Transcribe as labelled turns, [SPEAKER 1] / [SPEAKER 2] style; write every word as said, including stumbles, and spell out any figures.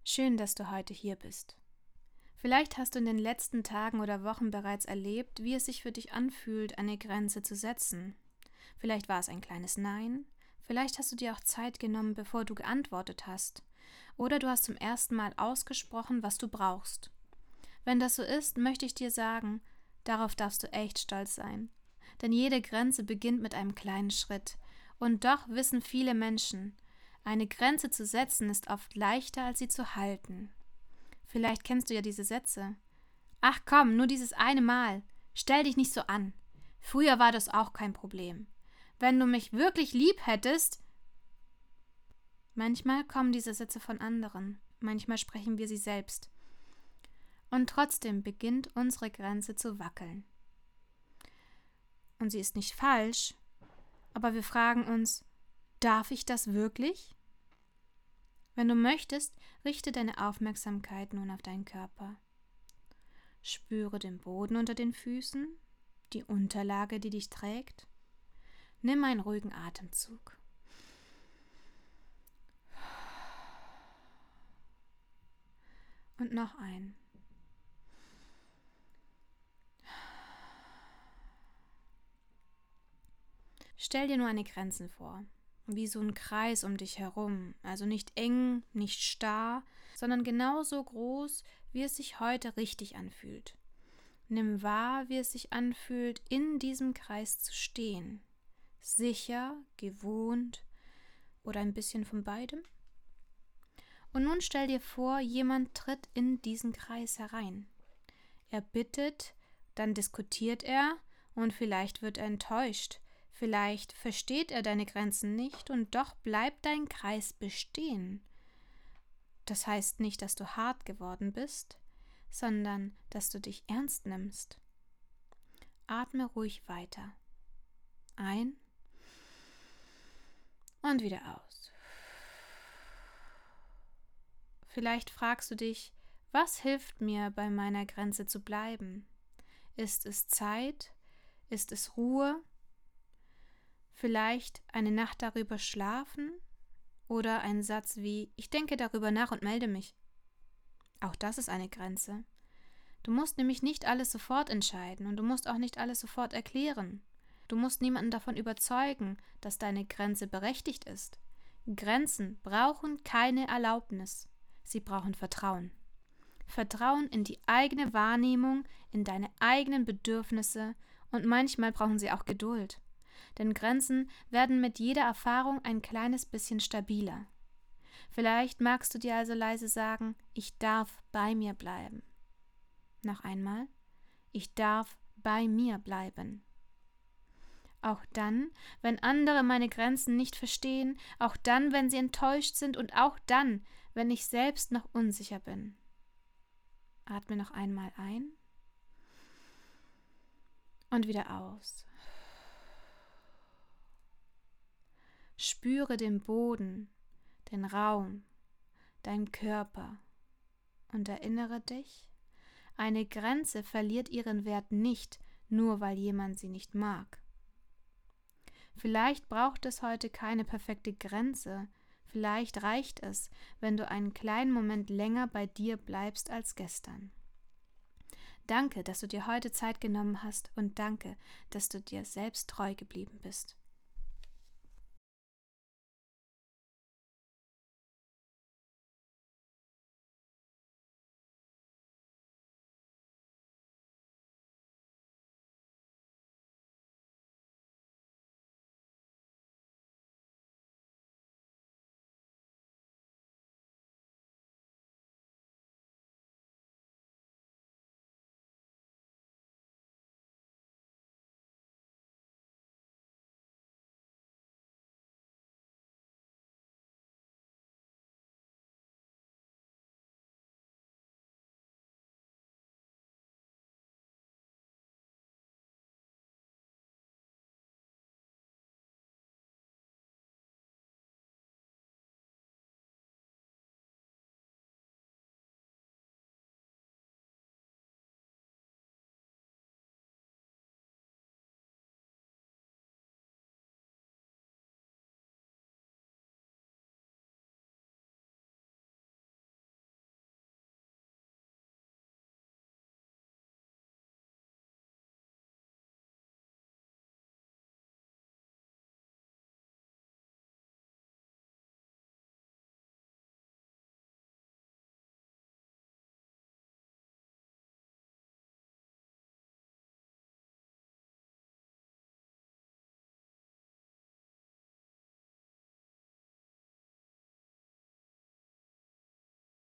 [SPEAKER 1] Schön, dass du heute hier bist. Vielleicht hast du in den letzten Tagen oder Wochen bereits erlebt, wie es sich für dich anfühlt, eine Grenze zu setzen. Vielleicht war es ein kleines Nein, vielleicht hast du dir auch Zeit genommen, bevor du geantwortet hast. Oder du hast zum ersten Mal ausgesprochen, was du brauchst. Wenn das so ist, möchte ich dir sagen, darauf darfst du echt stolz sein. Denn jede Grenze beginnt mit einem kleinen Schritt. Und doch wissen viele Menschen, eine Grenze zu setzen ist oft leichter, als sie zu halten. Vielleicht kennst du ja diese Sätze. Ach komm, nur dieses eine Mal. Stell dich nicht so an. Früher war das auch kein Problem. Wenn du mich wirklich lieb hättest. Manchmal kommen diese Sätze von anderen, manchmal sprechen wir sie selbst. Und trotzdem beginnt unsere Grenze zu wackeln. Und sie ist nicht falsch, aber wir fragen uns, darf ich das wirklich? Wenn du möchtest, richte deine Aufmerksamkeit nun auf deinen Körper. Spüre den Boden unter den Füßen, die Unterlage, die dich trägt. Nimm einen ruhigen Atemzug. Und noch einen. Stell dir nur eine Grenze vor, wie so ein Kreis um dich herum, also nicht eng, nicht starr, sondern genauso groß, wie es sich heute richtig anfühlt. Nimm wahr, wie es sich anfühlt, in diesem Kreis zu stehen. Sicher, gewohnt oder ein bisschen von beidem. Und nun stell dir vor, jemand tritt in diesen Kreis herein. Er bittet, dann diskutiert er und vielleicht wird er enttäuscht. Vielleicht versteht er deine Grenzen nicht und doch bleibt dein Kreis bestehen. Das heißt nicht, dass du hart geworden bist, sondern dass du dich ernst nimmst. Atme ruhig weiter. Ein und wieder aus. Vielleicht fragst du dich, was hilft mir, bei meiner Grenze zu bleiben? Ist es Zeit? Ist es Ruhe? Vielleicht eine Nacht darüber schlafen? Oder ein Satz wie, ich denke darüber nach und melde mich. Auch das ist eine Grenze. Du musst nämlich nicht alles sofort entscheiden und du musst auch nicht alles sofort erklären. Du musst niemanden davon überzeugen, dass deine Grenze berechtigt ist. Grenzen brauchen keine Erlaubnis. Sie brauchen Vertrauen. Vertrauen in die eigene Wahrnehmung, in deine eigenen Bedürfnisse und manchmal brauchen sie auch Geduld. Denn Grenzen werden mit jeder Erfahrung ein kleines bisschen stabiler. Vielleicht magst du dir also leise sagen, ich darf bei mir bleiben. Noch einmal, ich darf bei mir bleiben. Auch dann, wenn andere meine Grenzen nicht verstehen, auch dann, wenn sie enttäuscht sind und auch dann, wenn ich selbst noch unsicher bin. Atme noch einmal ein und wieder aus. Spüre den Boden, den Raum, deinen Körper und erinnere dich, eine Grenze verliert ihren Wert nicht, nur weil jemand sie nicht mag. Vielleicht braucht es heute keine perfekte Grenze, vielleicht reicht es, wenn du einen kleinen Moment länger bei dir bleibst als gestern. Danke, dass du dir heute Zeit genommen hast und danke, dass du dir selbst treu geblieben bist.